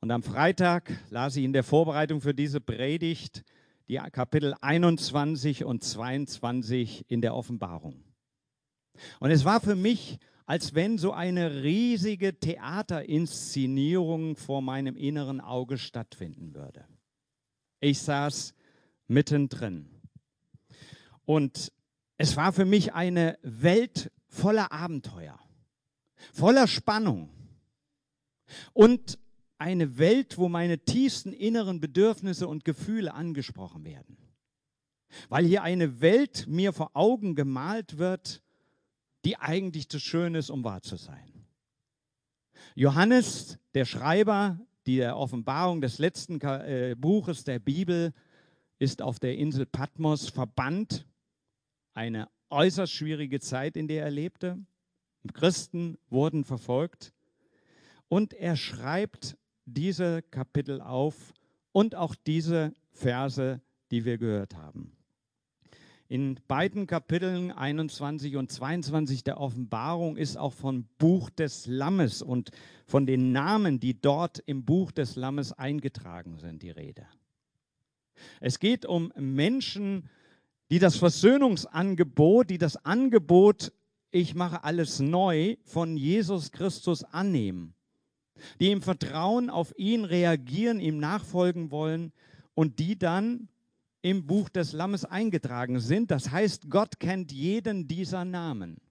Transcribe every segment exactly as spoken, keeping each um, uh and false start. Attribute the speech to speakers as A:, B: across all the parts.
A: Und am Freitag las ich in der Vorbereitung für diese Predigt die Kapitel einundzwanzig und zweiundzwanzig in der Offenbarung. Und es war für mich, als wenn so eine riesige Theaterinszenierung vor meinem inneren Auge stattfinden würde. Ich saß mittendrin. Und es war für mich eine Welt voller Abenteuer, voller Spannung und eine Welt, wo meine tiefsten inneren Bedürfnisse und Gefühle angesprochen werden. Weil hier eine Welt mir vor Augen gemalt wird, die eigentlich zu schön ist, um wahr zu sein. Johannes, der Schreiber der Offenbarung des letzten Buches der Bibel, ist auf der Insel Patmos verbannt. Eine äußerst schwierige Zeit, in der er lebte. Christen wurden verfolgt. Und er schreibt diese Kapitel auf und auch diese Verse, die wir gehört haben. In beiden Kapiteln einundzwanzig und zweiundzwanzig der Offenbarung ist auch vom Buch des Lammes und von den Namen, die dort im Buch des Lammes eingetragen sind, die Rede. Es geht um Menschen, die das Versöhnungsangebot, die das Angebot, ich mache alles neu, von Jesus Christus annehmen, die im Vertrauen auf ihn reagieren, ihm nachfolgen wollen und die dann im Buch des Lammes eingetragen sind. Das heißt, Gott kennt jeden dieser Namen.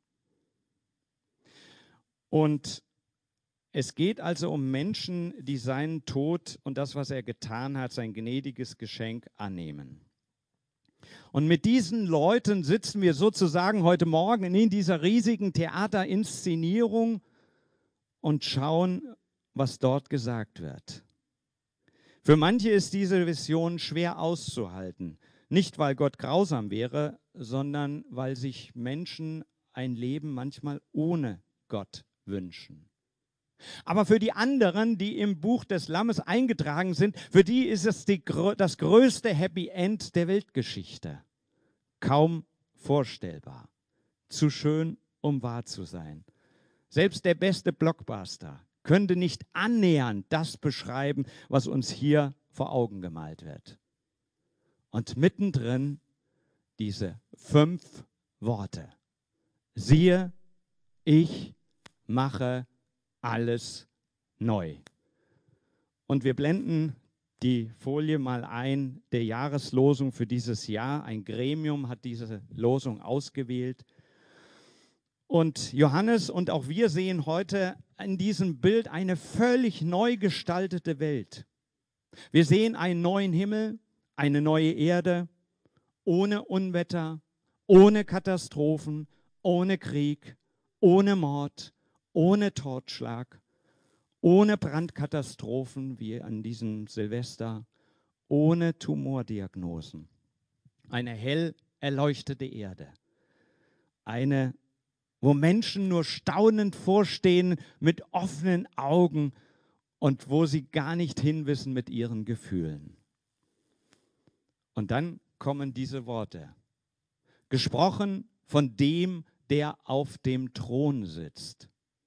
A: Und es geht also um Menschen, die seinen Tod und das, was er getan hat, sein gnädiges Geschenk annehmen. Und mit diesen Leuten sitzen wir sozusagen heute Morgen in dieser riesigen Theaterinszenierung und schauen, was dort gesagt wird. Für manche ist diese Vision schwer auszuhalten. Nicht, weil Gott grausam wäre, sondern weil sich Menschen ein Leben manchmal ohne Gott wünschen. Aber für die anderen, die im Buch des Lammes eingetragen sind, für die ist es die, das größte Happy End der Weltgeschichte. Kaum vorstellbar. Zu schön, um wahr zu sein. Selbst der beste Blockbuster könnte nicht annähernd das beschreiben, was uns hier vor Augen gemalt wird. Und mittendrin diese fünf Worte. Siehe, ich mache alles neu. Und wir blenden die Folie mal ein, der Jahreslosung für dieses Jahr. Ein Gremium hat diese Losung ausgewählt. Und Johannes und auch wir sehen heute in diesem Bild eine völlig neu gestaltete Welt. Wir sehen einen neuen Himmel, eine neue Erde, ohne Unwetter, ohne Katastrophen, ohne Krieg, ohne Mord, ohne Totschlag, ohne Brandkatastrophen wie an diesem Silvester, ohne Tumordiagnosen. Eine hell erleuchtete Erde. Eine wo Menschen nur staunend vorstehen mit offenen Augen und wo sie gar nicht hinwissen mit ihren Gefühlen. Und dann kommen diese Worte, gesprochen von dem, der auf dem Thron sitzt.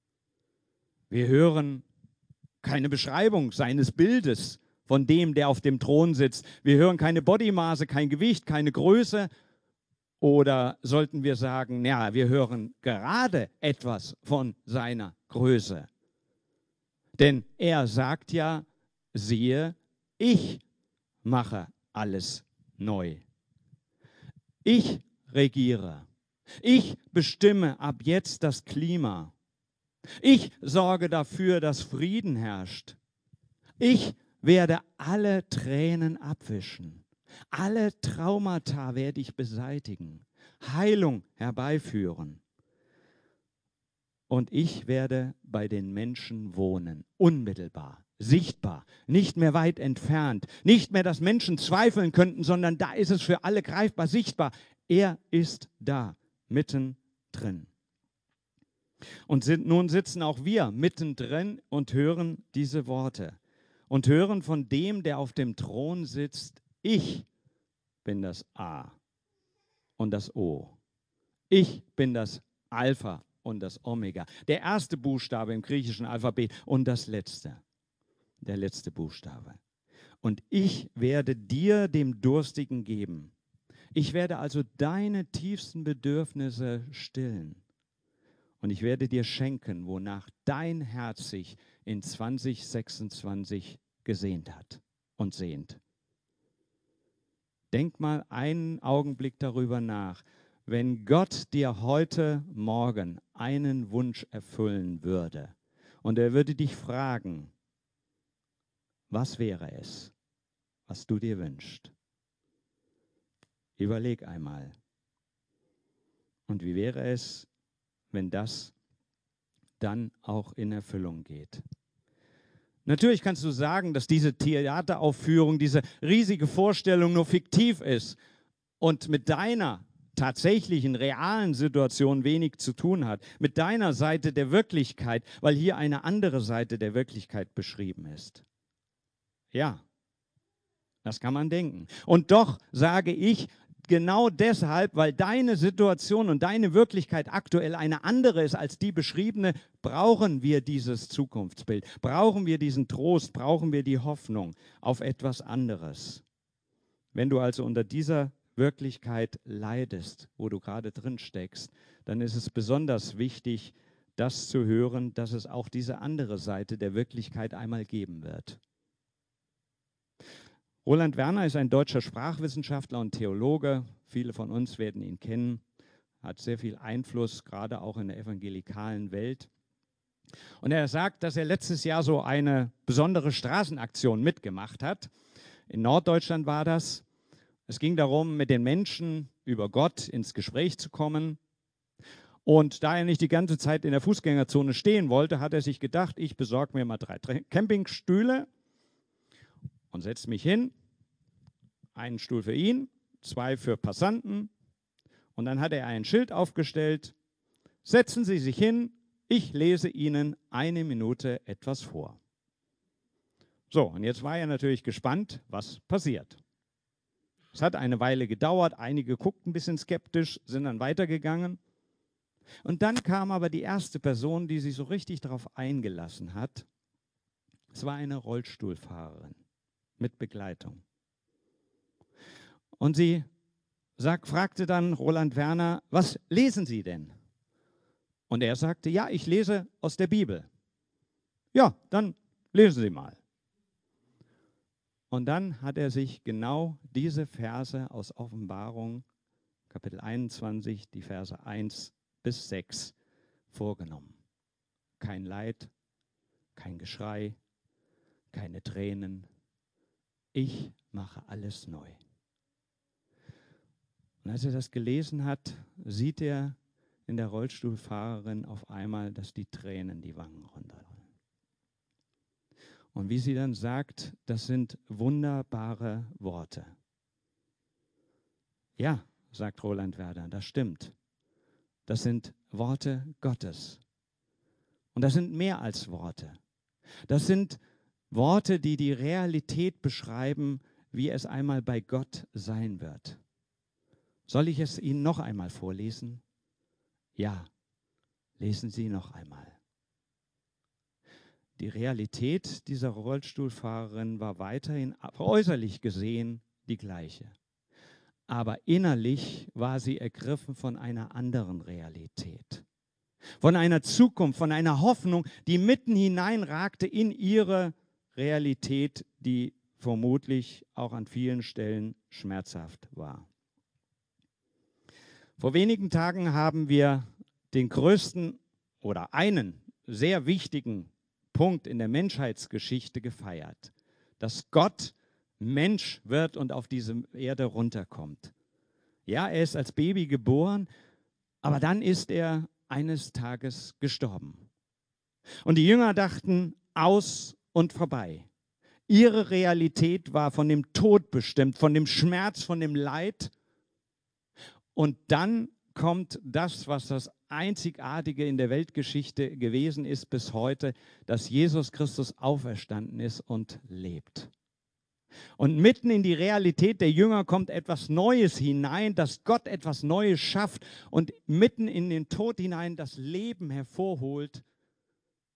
A: Wir hören keine Beschreibung seines Bildes von dem, der auf dem Thron sitzt. Wir hören keine Bodymaße, kein Gewicht, keine Größe. Oder sollten wir sagen, ja, wir hören gerade etwas von seiner Größe. Denn er sagt ja, siehe, ich mache alles neu. Ich regiere. Ich bestimme ab jetzt das Klima. Ich sorge dafür, dass Frieden herrscht. Ich werde alle Tränen abwischen. Alle Traumata werde ich beseitigen, Heilung herbeiführen. Und ich werde bei den Menschen wohnen, unmittelbar, sichtbar, nicht mehr weit entfernt. Nicht mehr, dass Menschen zweifeln könnten, sondern da ist es für alle greifbar, sichtbar. Er ist da, mittendrin. Und sind, nun sitzen auch wir mittendrin und hören diese Worte. Und hören von dem, der auf dem Thron sitzt, ich bin das A und das O. Ich bin das Alpha und das Omega. Der erste Buchstabe im griechischen Alphabet und das letzte. der letzte Buchstabe. Und ich werde dir, dem Durstigen, geben. Ich werde also deine tiefsten Bedürfnisse stillen. Und ich werde dir schenken, wonach dein Herz sich in zwanzig sechsundzwanzig gesehnt hat und sehnt. Denk mal einen Augenblick darüber nach, wenn Gott dir heute Morgen einen Wunsch erfüllen würde und er würde dich fragen, was wäre es, was du dir wünschst? Überleg einmal. Und wie wäre es, wenn das dann auch in Erfüllung geht? Natürlich kannst du sagen, dass diese Theateraufführung, diese riesige Vorstellung nur fiktiv ist und mit deiner tatsächlichen, realen Situation wenig zu tun hat, mit deiner Seite der Wirklichkeit, weil hier eine andere Seite der Wirklichkeit beschrieben ist. Ja, das kann man denken. Und doch sage ich, genau deshalb, weil deine Situation und deine Wirklichkeit aktuell eine andere ist als die beschriebene, brauchen wir dieses Zukunftsbild, brauchen wir diesen Trost, brauchen wir die Hoffnung auf etwas anderes. Wenn du also unter dieser Wirklichkeit leidest, wo du gerade drin steckst, dann ist es besonders wichtig, das zu hören, dass es auch diese andere Seite der Wirklichkeit einmal geben wird. Roland Werner ist ein deutscher Sprachwissenschaftler und Theologe. Viele von uns werden ihn kennen. Hat sehr viel Einfluss, gerade auch in der evangelikalen Welt. Und er sagt, dass er letztes Jahr so eine besondere Straßenaktion mitgemacht hat. In Norddeutschland war das. Es ging darum, mit den Menschen über Gott ins Gespräch zu kommen. Und da er nicht die ganze Zeit in der Fußgängerzone stehen wollte, hat er sich gedacht, ich besorge mir mal drei Campingstühle und setze mich hin. Einen Stuhl für ihn, zwei für Passanten. Und dann hat er ein Schild aufgestellt. Setzen Sie sich hin, ich lese Ihnen eine Minute etwas vor. So, und jetzt war er natürlich gespannt, was passiert. Es hat eine Weile gedauert, einige guckten ein bisschen skeptisch, sind dann weitergegangen. Und dann kam aber die erste Person, die sich so richtig darauf eingelassen hat. Es war eine Rollstuhlfahrerin mit Begleitung. Und sie sag, fragte dann Roland Werner, was lesen Sie denn? Und er sagte, ja, ich lese aus der Bibel. Ja, dann lesen Sie mal. Und dann hat er sich genau diese Verse aus Offenbarung, Kapitel einundzwanzig, die Verse eins bis sechs vorgenommen. Kein Leid, kein Geschrei, keine Tränen. Ich mache alles neu. Und als er das gelesen hat, sieht er in der Rollstuhlfahrerin auf einmal, dass die Tränen die Wangen runterrollen. Und wie sie dann sagt, das sind wunderbare Worte. Ja, sagt Roland Werner, das stimmt. Das sind Worte Gottes. Und das sind mehr als Worte. Das sind Worte, die die Realität beschreiben, wie es einmal bei Gott sein wird. Soll ich es Ihnen noch einmal vorlesen? Ja, lesen Sie noch einmal. Die Realität dieser Rollstuhlfahrerin war weiterhin äußerlich gesehen die gleiche. Aber innerlich war sie ergriffen von einer anderen Realität. Von einer Zukunft, von einer Hoffnung, die mitten hineinragte in ihre Realität, die vermutlich auch an vielen Stellen schmerzhaft war. Vor wenigen Tagen haben wir den größten oder einen sehr wichtigen Punkt in der Menschheitsgeschichte gefeiert, dass Gott Mensch wird und auf diese Erde runterkommt. Ja, er ist als Baby geboren, aber dann ist er eines Tages gestorben. Und die Jünger dachten, aus und vorbei. Ihre Realität war von dem Tod bestimmt, von dem Schmerz, von dem Leid. Und dann kommt das, was das Einzigartige in der Weltgeschichte gewesen ist bis heute, dass Jesus Christus auferstanden ist und lebt. Und mitten in die Realität der Jünger kommt etwas Neues hinein, dass Gott etwas Neues schafft und mitten in den Tod hinein das Leben hervorholt.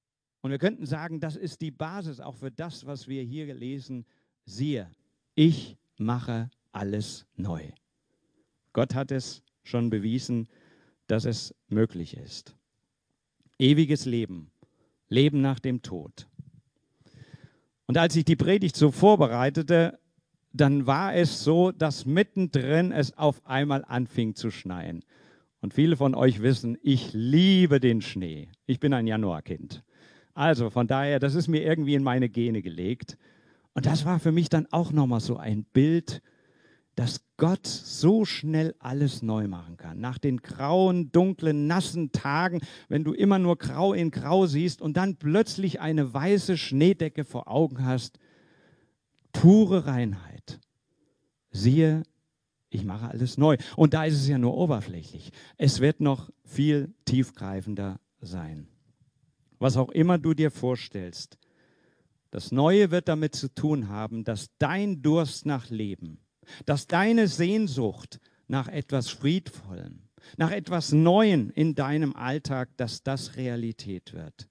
A: Und wir könnten sagen, das ist die Basis auch für das, was wir hier lesen. Siehe, ich mache alles neu. Gott hat es schon bewiesen, dass es möglich ist. Ewiges Leben, Leben nach dem Tod. Und als ich die Predigt so vorbereitete, dann war es so, dass mittendrin es auf einmal anfing zu schneien. Und viele von euch wissen, ich liebe den Schnee. Ich bin ein Januarkind. Also von daher, das ist mir irgendwie in meine Gene gelegt. Und das war für mich dann auch nochmal so ein Bild, dass Gott so schnell alles neu machen kann. Nach den grauen, dunklen, nassen Tagen, wenn du immer nur grau in grau siehst und dann plötzlich eine weiße Schneedecke vor Augen hast, pure Reinheit. Siehe, ich mache alles neu. Und da ist es ja nur oberflächlich. Es wird noch viel tiefgreifender sein. Was auch immer du dir vorstellst, das Neue wird damit zu tun haben, dass dein Durst nach Leben, dass deine Sehnsucht nach etwas Friedvollem, nach etwas Neuem in deinem Alltag, dass das Realität wird.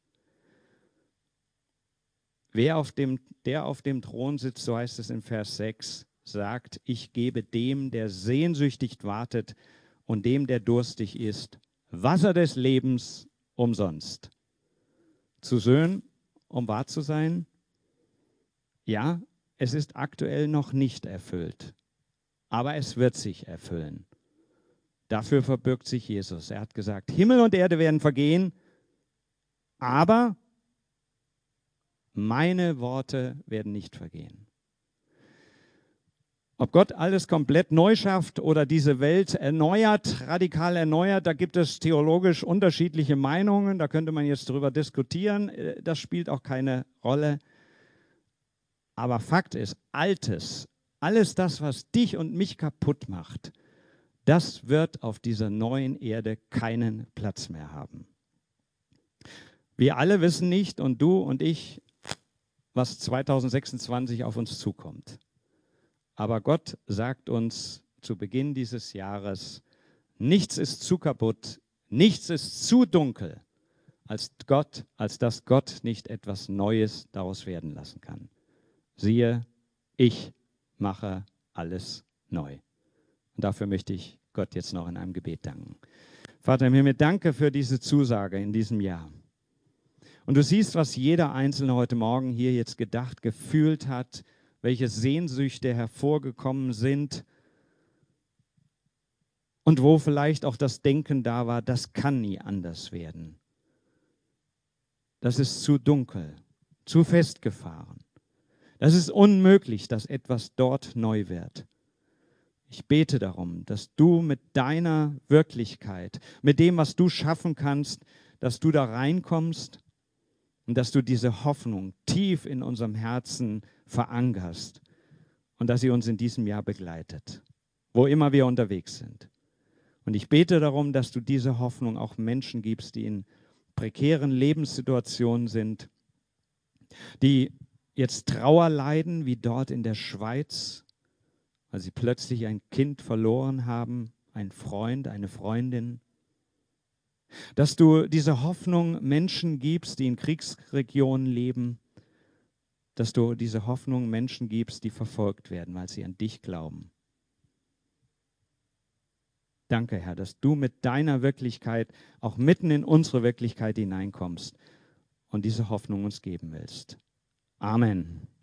A: Wer auf dem, der auf dem Thron sitzt, so heißt es in Vers sechs, sagt, ich gebe dem, der sehnsüchtig wartet und dem, der durstig ist, Wasser des Lebens umsonst. Zu söhnen, um wahr zu sein? Ja, es ist aktuell noch nicht erfüllt, aber es wird sich erfüllen. Dafür verbirgt sich Jesus. Er hat gesagt, Himmel und Erde werden vergehen, aber meine Worte werden nicht vergehen. Ob Gott alles komplett neu schafft oder diese Welt erneuert, radikal erneuert, da gibt es theologisch unterschiedliche Meinungen. Da könnte man jetzt drüber diskutieren. Das spielt auch keine Rolle. Aber Fakt ist, Altes, alles das, was dich und mich kaputt macht, das wird auf dieser neuen Erde keinen Platz mehr haben. Wir alle wissen nicht, und du und ich, was zweitausendsechsundzwanzig auf uns zukommt. Aber Gott sagt uns zu Beginn dieses Jahres, nichts ist zu kaputt, nichts ist zu dunkel, als Gott, als dass Gott nicht etwas Neues daraus werden lassen kann. Siehe, ich mache alles neu. Und dafür möchte ich Gott jetzt noch in einem Gebet danken. Vater im Himmel, danke für diese Zusage in diesem Jahr. Und du siehst, was jeder Einzelne heute Morgen hier jetzt gedacht, gefühlt hat, welche Sehnsüchte hervorgekommen sind und wo vielleicht auch das Denken da war, das kann nie anders werden. Das ist zu dunkel, zu festgefahren. Das ist unmöglich, dass etwas dort neu wird. Ich bete darum, dass du mit deiner Wirklichkeit, mit dem, was du schaffen kannst, dass du da reinkommst und dass du diese Hoffnung tief in unserem Herzen verankerst und dass sie uns in diesem Jahr begleitet, wo immer wir unterwegs sind. Und ich bete darum, dass du diese Hoffnung auch Menschen gibst, die in prekären Lebenssituationen sind, die jetzt Trauer leiden, wie dort in der Schweiz, weil sie plötzlich ein Kind verloren haben, einen Freund, eine Freundin. Dass du diese Hoffnung Menschen gibst, die in Kriegsregionen leben, dass du diese Hoffnung Menschen gibst, die verfolgt werden, weil sie an dich glauben. Danke, Herr, dass du mit deiner Wirklichkeit auch mitten in unsere Wirklichkeit hineinkommst und diese Hoffnung uns geben willst. Amen.